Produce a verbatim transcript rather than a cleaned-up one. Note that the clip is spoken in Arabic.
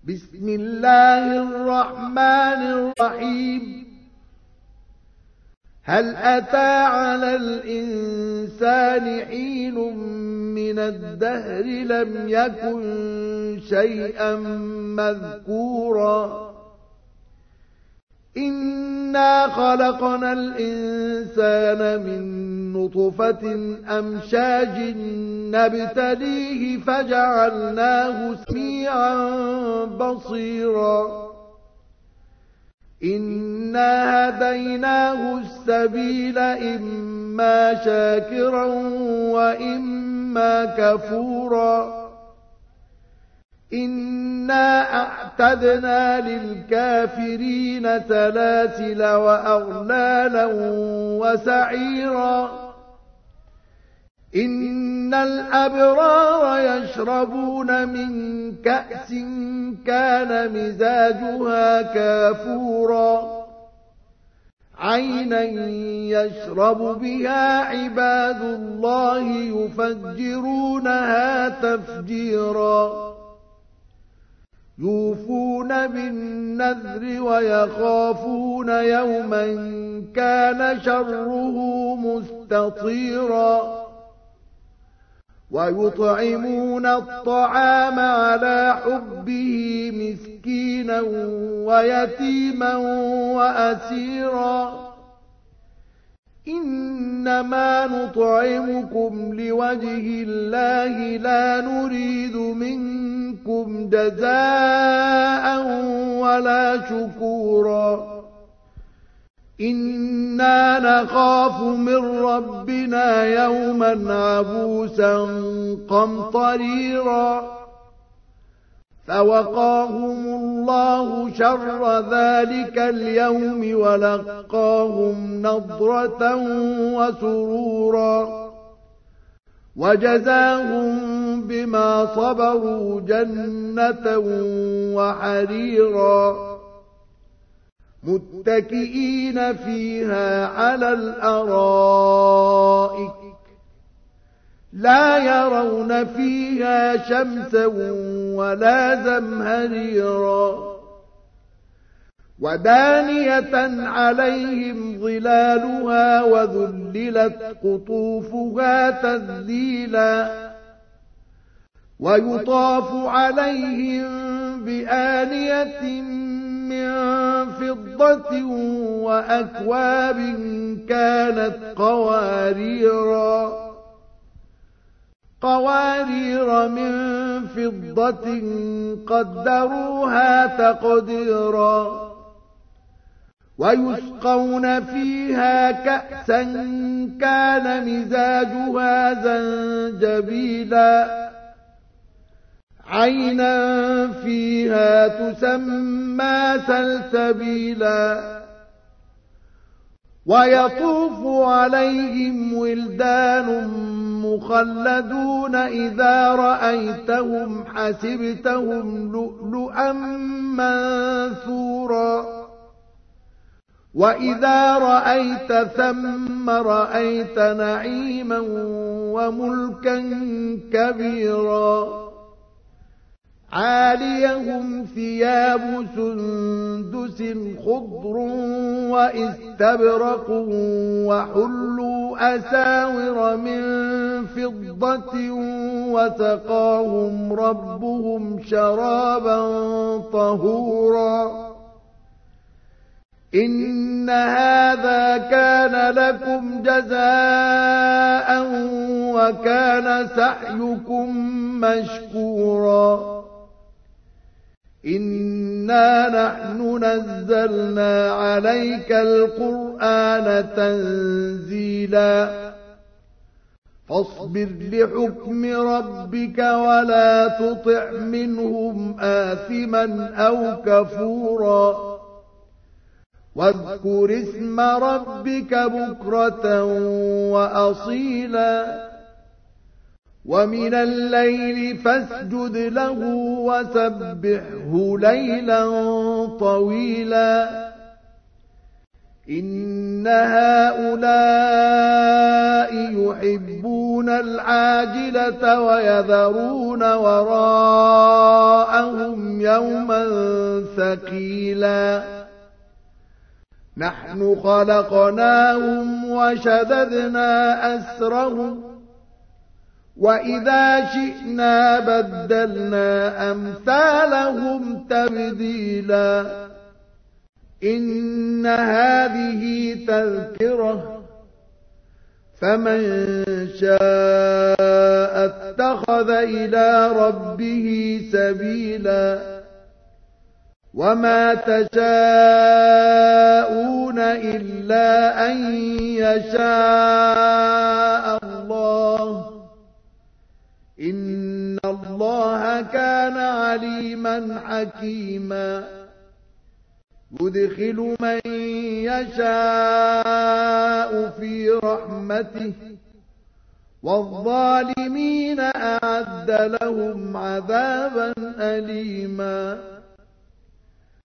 بسم الله الرحمن الرحيم هل أتى على الإنسان حين من الدهر لم يكن شيئا مذكورا إنا خلقنا الإنسان من نطفة أمشاج نبتليه فجعلناه سميعا بصيرا إنا هديناه السبيل إما شاكرا وإما كفورا إنا أعتدنا للكافرين سلاسل وأغلالا وسعيرا إن الأبرار يشربون من كأس كان مزاجها كافورا عينا يشرب بها عباد الله يفجرونها تفجيرا يوفون بالنذر ويخافون يوما كان شره مستطيرا ويطعمون الطعام على حبه مسكينا ويتيما وأسيرا إنما نطعمكم لوجه الله لا نريد منكم جزاء ولا شكورا إنا نخاف من ربنا يوما عبوسا قمطريرا فوقاهم الله شر ذلك اليوم ولقاهم نضرة وسرورا وجزاهم بما صبروا جنة وحريرا متكئين فيها على الأرائك لا يرون فيها شمسا ولا زمهريرا ودانية عليهم ظلالها وذللت قطوفها تذليلا ويطاف عليهم بآنية من فضة وأكواب كانت قواريرا قوارير من فضة قدروها تقديرا ويسقون فيها كأسا كان مزاجها زنجبيلا عينا فيها تسمى سلسبيلا ويطوف عليهم ولدان مخلدون إذا رأيتهم حسبتهم لؤلؤا منثورا وإذا رأيت ثم رأيت نعيما وملكا كبيرا عاليهم ثياب سندس خضر وإستبرق وحلوا أساور من فضة وسقاهم ربهم شرابا طهورا إن هذا كان لكم جزاء وكان سعيكم مشكورا إنا نحن نزلنا عليك القرآن تنزيلا فاصبر لحكم ربك ولا تطع منهم آثما أو كفورا واذكر اسم ربك بكرة وأصيلا ومن الليل فاسجد له وسبحه ليلا طويلا إن هؤلاء يحبون العاجلة ويذرون وراءهم يوما ثقيلا نحن خلقناهم وشددنا أسرهم وإذا شئنا بدلنا أمثالهم تبديلا إن هذه تذكرة فمن شاء اتخذ إلى ربه سبيلا وما تشاءون إلا أن يشاء الله إن الله كان عليما حكيما يدخل من يشاء في رحمته والظالمين أعد لهم عذابا أليما